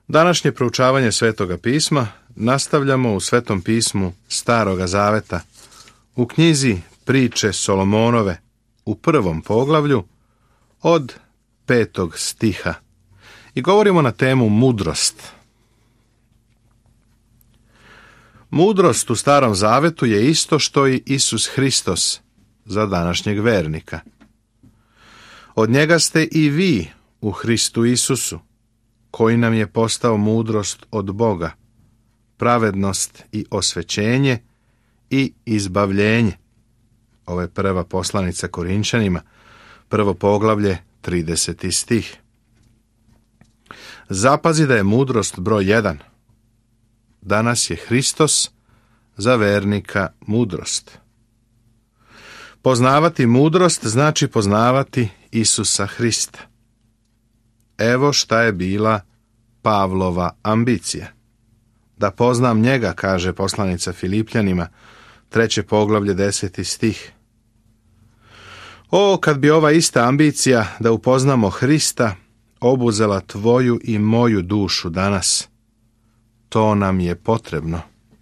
Današnje proučavanje Svetoga pisma nastavljamo u Svetom pismu Staroga zaveta, u knjizi Priče Solomonove, u 1. poglavlju, od 5. stiha. I govorimo na temu mudrost. Mudrost u Starom zavetu je isto što i Isus Hristos za današnjeg vernika. Od njega ste i vi u Hristu Isusu, koji nam je postao mudrost od Boga, pravednost i osvećenje i izbavljenje. Ovo je prva poslanica Korinčanima, 1. poglavlje, 30. stih. Zapazi da je mudrost broj 1. Danas je Hristos za vernika mudrost. Poznavati mudrost znači poznavati Isusa Hrista. Evo šta je bila Pavlova ambicija. Da poznam njega, kaže poslanica Filipljanima, 3. poglavlje, 10. stih. O, kad bi ova ista ambicija da upoznamo Hrista obuzela tvoju i moju dušu danas. To nam je potrebno.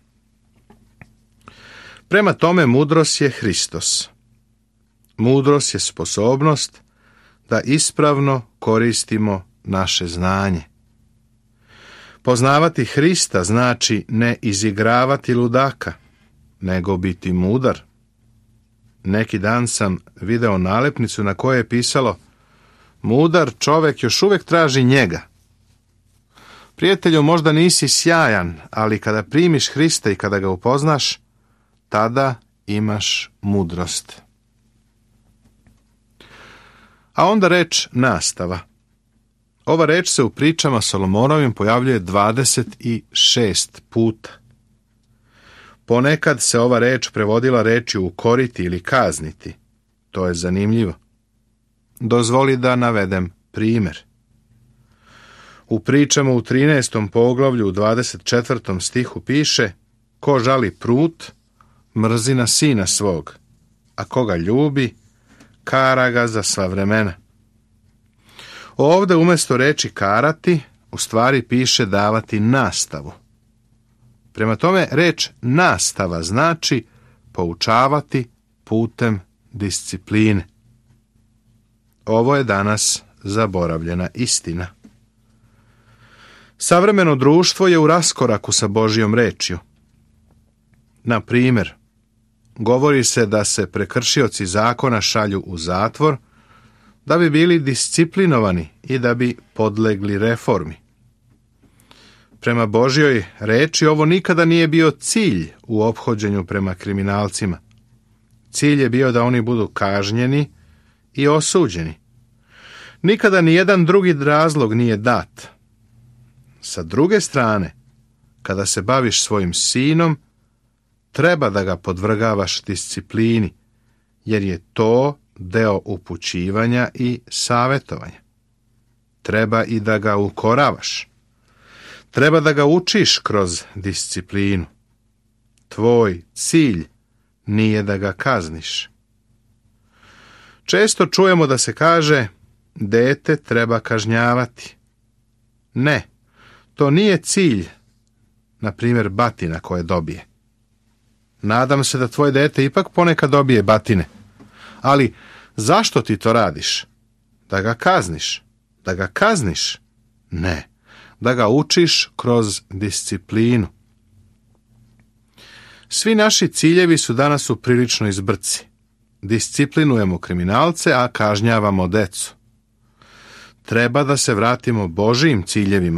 Prema tome, mudrost je Hristos. Mudrost je sposobnost da ispravno koristimo naše znanje. Poznavati Hrista znači ne izigravati ludaka, nego biti mudar. Neki dan sam video nalepnicu na kojoj je pisalo: mudar čovjek još uvijek traži njega. Prijatelju, možda nisi sjajan, ali kada primiš Hrista i kada ga upoznaš, tada imaš mudrost. A onda reč nastava. Ova reč se u pričama Solomonovim pojavljuje 26 puta. Ponekad se ova reč prevodila rečju ukoriti ili kazniti. To je zanimljivo. Dozvoli da navedem primjer. U pričama u 13. poglavlju u 24. stihu piše: ko žali prut, mrzi na sina svog, a koga ljubi, kara ga za sva vremena. Ovdje umjesto reči karati, u stvari piše davati nastavu. Prema tome, reč nastava znači poučavati putem discipline. Ovo je danas zaboravljena istina. Savremeno društvo je u raskoraku sa Božjom rečju. Na primjer, govori se da se prekršioci zakona šalju u zatvor da bi bili disciplinovani i da bi podlegli reformi. Prema Božjoj reči ovo nikada nije bio cilj u ophođenju prema kriminalcima. Cilj je bio da oni budu kažnjeni i osuđeni. Nikada ni jedan drugi razlog nije dat. Sa druge strane, kada se baviš svojim sinom, treba da ga podvrgavaš disciplini, jer je to deo upućivanja i savjetovanja. Treba i da ga ukoravaš. Treba da ga učiš kroz disciplinu. Tvoj cilj nije da ga kazniš. Često čujemo da se kaže: dete treba kažnjavati. Ne, to nije cilj, na primjer, batina koje dobije. Nadam se da tvoje dete ipak ponekad dobije batine. Ali zašto ti to radiš? Da ga kazniš? Da ga kazniš? Ne, da ga učiš kroz disciplinu. Svi naši ciljevi su danas u priličnoj zbrci. Disciplinujemo kriminalce, a kažnjavamo decu. Treba da se vratimo Božijim ciljevima.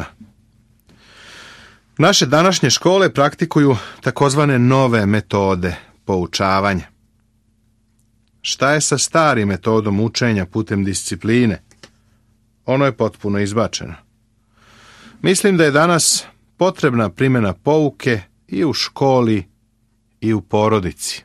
Naše današnje škole praktikuju takozvane nove metode poučavanja. Šta je sa starim metodom učenja putem discipline? Ono je potpuno izbačeno. Mislim da je danas potrebna primjena pouke i u školi i u porodici.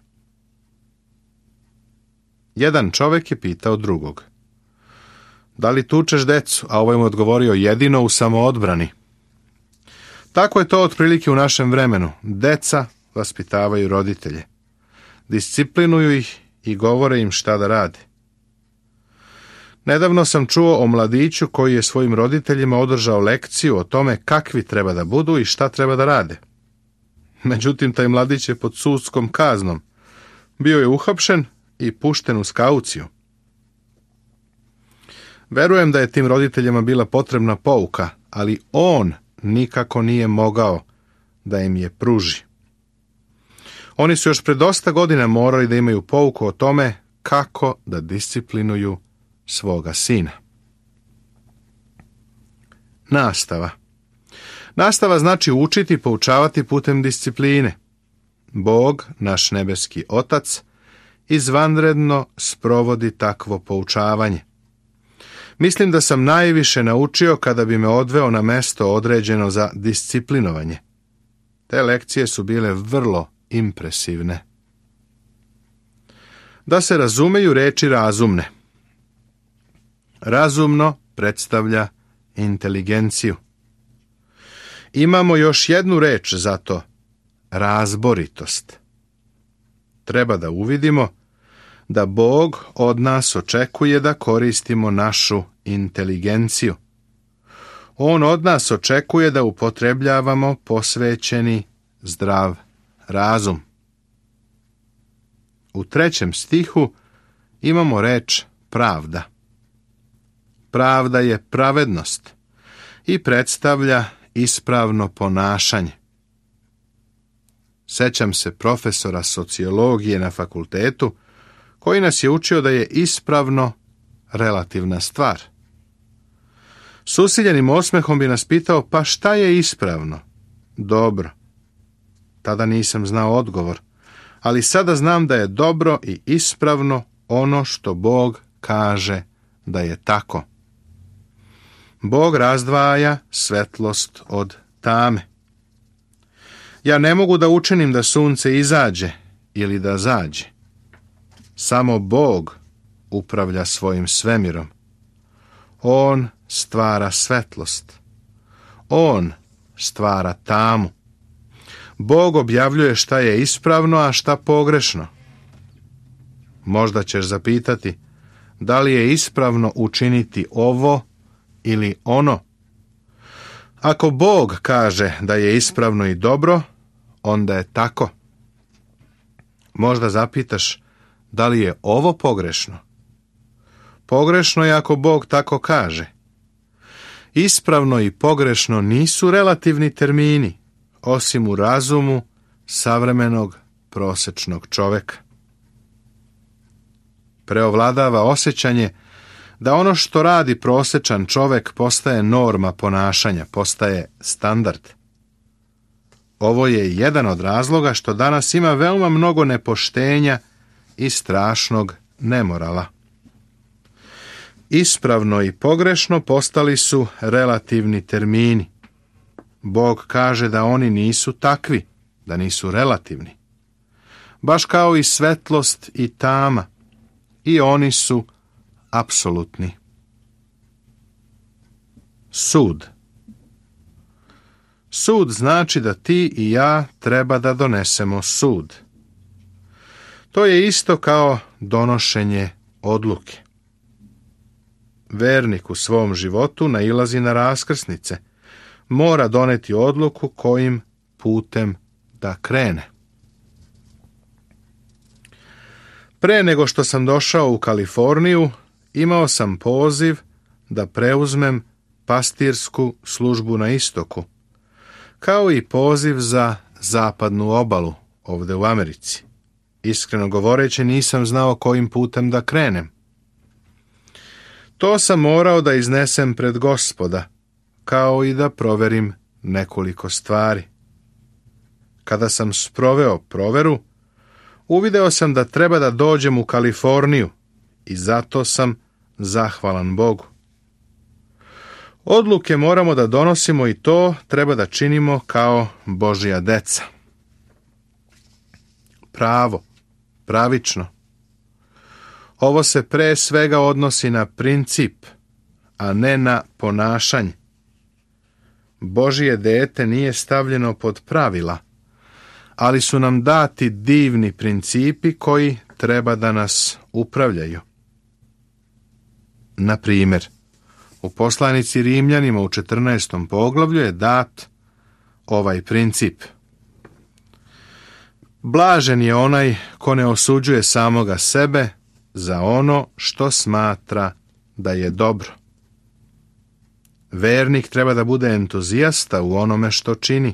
Jedan čovjek je pitao drugog: da li tučeš decu? A ovaj mu odgovorio: jedino u samoodbrani. Tako je to otprilike u našem vremenu. Deca vaspitavaju roditelje. Disciplinuju ih i govore im šta da rade. Nedavno sam čuo o mladiću koji je svojim roditeljima održao lekciju o tome kakvi treba da budu i šta treba da rade. Međutim, taj mladić je pod sudskom kaznom. Bio je uhapšen i pušten uz kauciju. Verujem da je tim roditeljima bila potrebna pouka, ali on nikako nije mogao da im je pruži. Oni su još pred dosta godina morali da imaju pouku o tome kako da disciplinuju svoga sina. Nastava. Nastava znači učiti i poučavati putem discipline. Bog, naš nebeski Otac, izvanredno sprovodi takvo poučavanje. Mislim da sam najviše naučio kada bi me odveo na mesto određeno za disciplinovanje. Te lekcije su bile vrlo impresivne. Da se razumeju reči razumne. Razumno predstavlja inteligenciju. Imamo još jednu reč za to, razboritost. Treba da uvidimo da Bog od nas očekuje da koristimo našu inteligenciju. On od nas očekuje da upotrebljavamo posvećeni zdrav razum. U 3. stihu imamo reč pravda. Pravda je pravednost i predstavlja ispravno ponašanje. Sećam se profesora sociologije na fakultetu koji nas je učio da je ispravno relativna stvar. S usiljenim osmehom bi nas pitao, pa šta je ispravno? Dobro. Tada nisam znao odgovor, ali sada znam da je dobro i ispravno ono što Bog kaže da je tako. Bog razdvaja svetlost od tame. Ja ne mogu da učinim da sunce izađe ili da zađe. Samo Bog upravlja svojim svemirom. On stvara svetlost. On stvara tamu. Bog objavljuje šta je ispravno, a šta pogrešno. Možda ćeš zapitati, da li je ispravno učiniti ovo ili ono? Ako Bog kaže da je ispravno i dobro, onda je tako. Možda zapitaš, da li je ovo pogrešno? Pogrešno je ako Bog tako kaže. Ispravno i pogrešno nisu relativni termini, osim u razumu savremenog prosečnog čoveka. Preovladava osjećanje da ono što radi prosečan čovek postaje norma ponašanja, postaje standard. Ovo je jedan od razloga što danas ima veoma mnogo nepoštenja i strašnog nemorala. Ispravno i pogrešno postali su relativni termini. Bog kaže da oni nisu takvi, da nisu relativni. Baš kao i svetlost i tama, i oni su apsolutni. Sud. Sud znači da ti i ja treba da donesemo sud. To je isto kao donošenje odluke. Vernik u svom životu nailazi na raskrsnice. Mora doneti odluku kojim putem da krene. Pre nego što sam došao u Kaliforniju, imao sam poziv da preuzmem pastirsku službu na istoku, kao i poziv za zapadnu obalu ovde u Americi. Iskreno govoreći, nisam znao kojim putem da krenem. To sam morao da iznesem pred Gospoda, kao i da proverim nekoliko stvari. Kada sam sproveo proveru, uvideo sam da treba da dođem u Kaliforniju i zato sam zahvalan Bogu. Odluke moramo da donosimo i to treba da činimo kao Božja deca. Pravo, pravično. Ovo se pre svega odnosi na princip, a ne na ponašanje. Božje dete nije stavljeno pod pravila, ali su nam dati divni principi koji treba da nas upravljaju. Na primjer, u poslanici Rimljanima u 14. poglavlju je dat ovaj princip. Blažen je onaj ko ne osuđuje samoga sebe za ono što smatra da je dobro. Vernik treba da bude entuzijasta u onome što čini.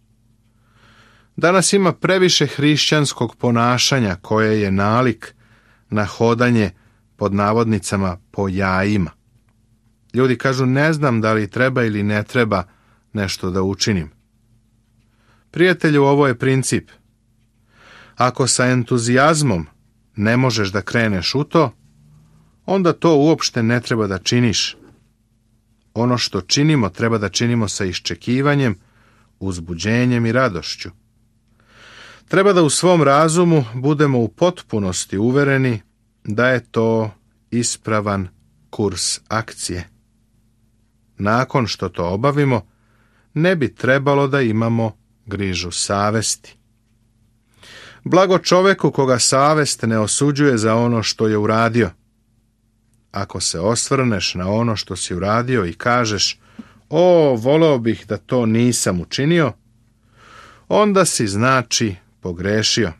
Danas ima previše hrišćanskog ponašanja koje je nalik na hodanje pod navodnicama po jajima. Ljudi kažu, ne znam da li treba ili ne treba nešto da učinim. Prijatelju, ovo je princip. Ako sa entuzijazmom ne možeš da kreneš u to, onda to uopšte ne treba da činiš. Ono što činimo treba da činimo sa iščekivanjem, uzbuđenjem i radošću. Treba da u svom razumu budemo u potpunosti uvereni da je to ispravan kurs akcije. Nakon što to obavimo, ne bi trebalo da imamo grižu savesti. Blago čoveku koga savest ne osuđuje za ono što je uradio. Ako se osvrneš na ono što si uradio i kažeš, voleo bih da to nisam učinio, onda si znači pogrešio.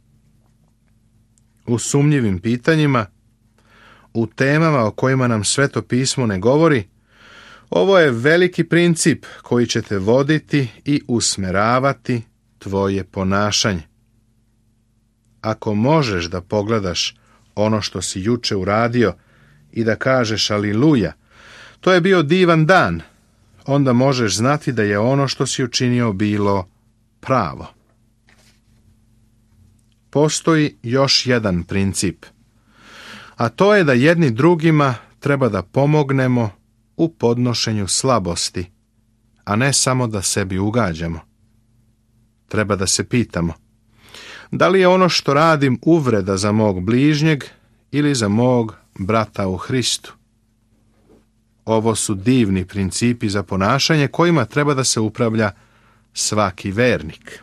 U sumnjivim pitanjima, u temama o kojima nam Sveto pismo ne govori, ovo je veliki princip koji će te voditi i usmeravati tvoje ponašanje. Ako možeš da pogledaš ono što si juče uradio i da kažeš aleluja, to je bio divan dan, onda možeš znati da je ono što si učinio bilo pravo. Postoji još jedan princip, a to je da jedni drugima treba da pomognemo u podnošenju slabosti, a ne samo da sebi ugađamo. Treba da se pitamo, da li je ono što radim uvreda za mog bližnjeg ili za mog brata u Hristu? Ovo su divni principi za ponašanje kojima treba da se upravlja svaki vernik.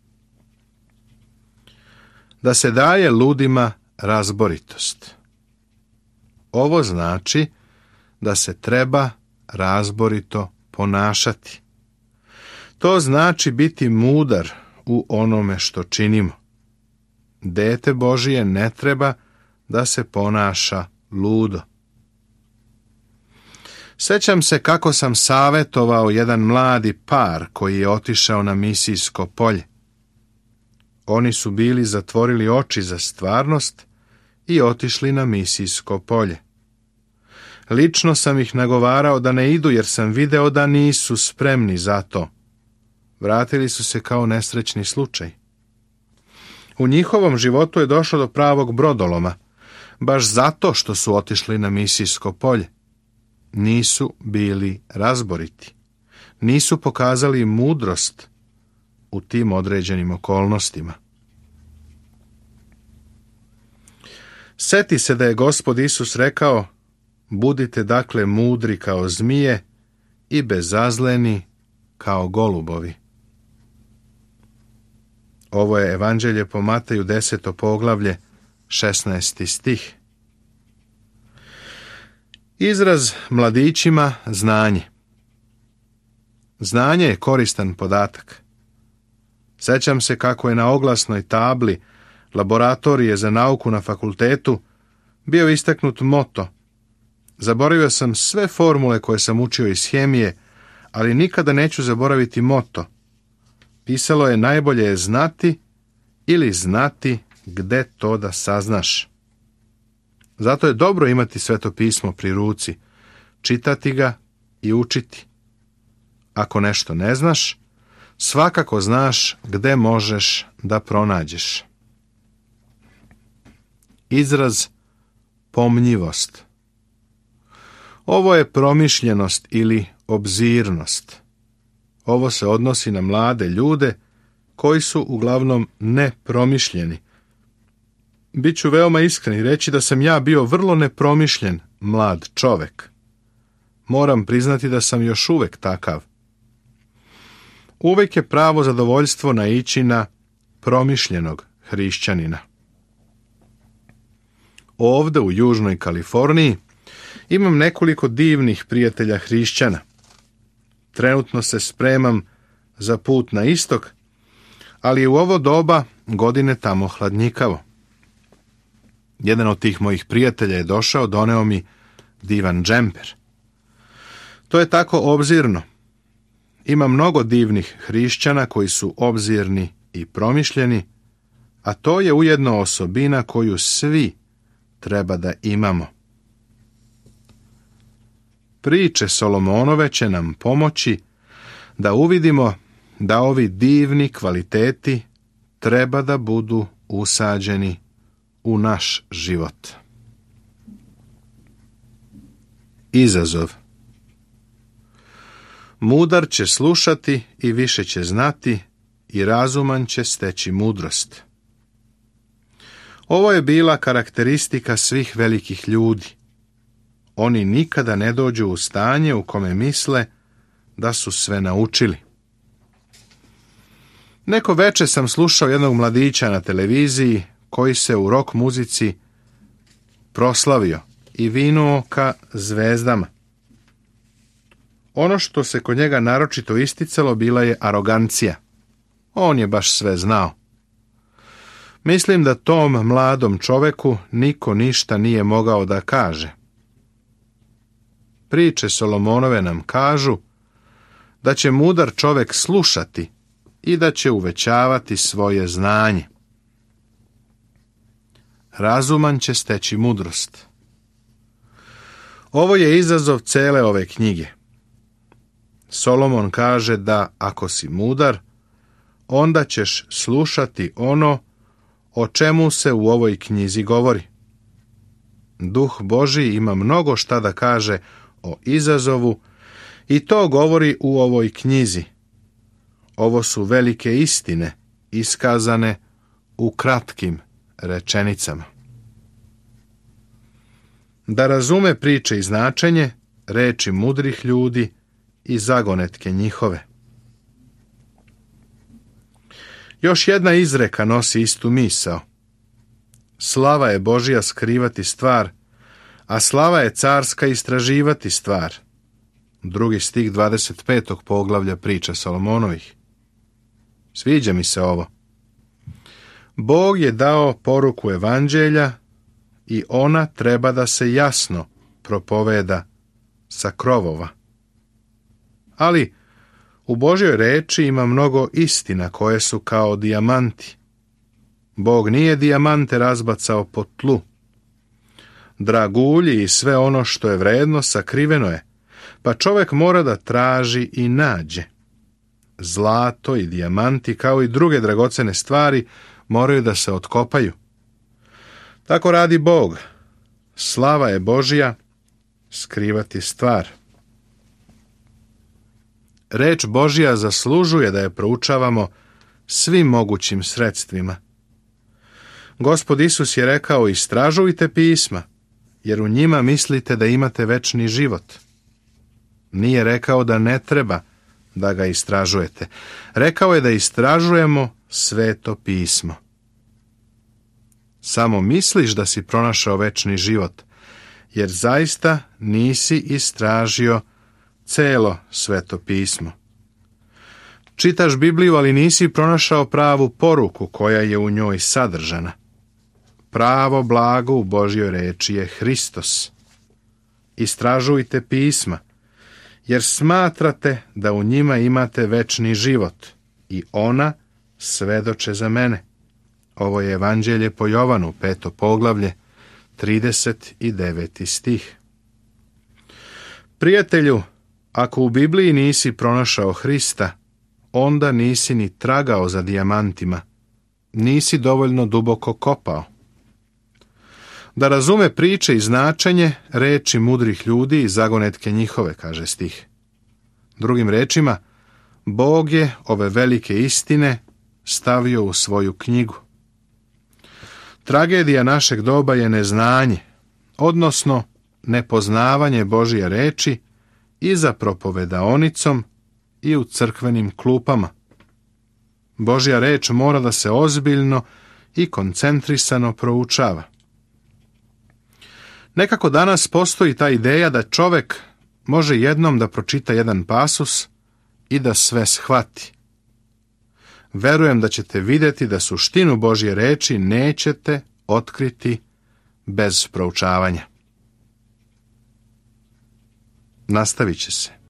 Da se daje ludima razboritost. Ovo znači da se treba razborito ponašati. To znači biti mudar u onome što činimo. Dete Božije ne treba da se ponaša ludo. Sećam se kako sam savjetovao jedan mladi par koji je otišao na misijsko polje. Oni su bili zatvorili oči za stvarnost i otišli na misijsko polje. Lično sam ih nagovarao da ne idu jer sam video da nisu spremni za to. Vratili su se kao nesrećni slučaj. U njihovom životu je došlo do pravog brodoloma, baš zato što su otišli na misijsko polje. Nisu bili razboriti. Nisu pokazali mudrost u tim određenim okolnostima. Seti se da je Gospod Isus rekao, budite dakle mudri kao zmije i bezazleni kao golubovi. Ovo je Evanđelje po Mateju 10. poglavlje, 16. stih. Izraz mladićima znanje. Znanje je koristan podatak. Sećam se kako je na oglasnoj tabli laboratorije za nauku na fakultetu bio istaknut moto. Zaboravio sam sve formule koje sam učio iz hemije, ali nikada neću zaboraviti moto. Pisalo je najbolje je znati ili znati gde to da saznaš. Zato je dobro imati Sveto pismo pri ruci, čitati ga i učiti. Ako nešto ne znaš, svakako znaš gde možeš da pronađeš. Izraz pomnjivost. Ovo je promišljenost ili obzirnost. Ovo se odnosi na mlade ljude koji su uglavnom nepromišljeni. Biću veoma iskren i reći da sam ja bio vrlo nepromišljen mlad čovek. Moram priznati da sam još uvek takav. Uvek je pravo zadovoljstvo naići na promišljenog hrišćanina. Ovde u Južnoj Kaliforniji Imam nekoliko divnih prijatelja hrišćana. Trenutno se spremam za put na istok, ali je u ovo doba godine tamo hladnjikavo. Jedan od tih mojih prijatelja je došao, doneo mi divan džemper. To je tako obzirno. Ima mnogo divnih hrišćana koji su obzirni i promišljeni, a to je ujedno osobina koju svi treba da imamo. Priče Solomonove će nam pomoći da uvidimo da ovi divni kvaliteti treba da budu usađeni u naš život. Izazov. Mudar će slušati i više će znati i razuman će steći mudrost. Ovo je bila karakteristika svih velikih ljudi. Oni nikada ne dođu u stanje u kome misle da su sve naučili. Neko veče sam slušao jednog mladića na televiziji koji se u rock muzici proslavio i vinuo ka zvezdama. Ono što se kod njega naročito isticalo bila je arogancija. On je baš sve znao. Mislim da tom mladom čoveku niko ništa nije mogao da kaže. Priče Solomonove nam kažu da će mudar čovek slušati i da će uvećavati svoje znanje. Razuman će steći mudrost. Ovo je izazov cele ove knjige. Solomon kaže da ako si mudar, onda ćeš slušati ono o čemu se u ovoj knjizi govori. Duh Božji ima mnogo šta da kaže o izazovu i to govori u ovoj knjizi. Ovo su velike istine iskazane u kratkim rečenicama. Da razume priče i značenje, reči mudrih ljudi i zagonetke njihove. Još jedna izreka nosi istu misao. Slava je Božja skrivati stvar, a slava je carska istraživati stvar. 2. stih 25. poglavlja priča Solomonovih. Sviđa mi se ovo. Bog je dao poruku evanđelja i ona treba da se jasno propoveda sa krovova. Ali u Božjoj reči ima mnogo istina koje su kao dijamanti. Bog nije dijamante razbacao po tlu. Dragulji i sve ono što je vredno sakriveno je, pa čovjek mora da traži i nađe. Zlato i dijamanti kao i druge dragocene stvari moraju da se otkopaju. Tako radi Bog. Slava je Božja skrivati stvar. Reč Božja zaslužuje da je proučavamo svim mogućim sredstvima. Gospod Isus je rekao: istražujte pisma, jer u njima mislite da imate večni život. Nije rekao da ne treba da ga istražujete. Rekao je da istražujemo Sveto pismo. Samo misliš da si pronašao večni život, jer zaista nisi istražio celo Sveto pismo. Čitaš Bibliju, ali nisi pronašao pravu poruku koja je u njoj sadržana. Pravo blago u Božjoj reči je Hristos. Istražujte pisma, jer smatrate da u njima imate večni život i ona svedoče za mene. Ovo je Evanđelje po Jovanu, 5. poglavlje, 39. stih. Prijatelju, ako u Bibliji nisi pronašao Hrista, onda nisi ni tragao za dijamantima, nisi dovoljno duboko kopao. Da razume priče i značenje reči mudrih ljudi i zagonetke njihove, kaže stih. Drugim rečima, Bog je ove velike istine stavio u svoju knjigu. Tragedija našeg doba je neznanje, odnosno nepoznavanje Božje reči i za propovedaonicom i u crkvenim klupama. Božja reč mora da se ozbiljno i koncentrisano proučava. Nekako danas postoji ta ideja da čovek može jednom da pročita jedan pasus i da sve shvati. Verujem da ćete vidjeti da suštinu Božje reči nećete otkriti bez proučavanja. Nastavit će se.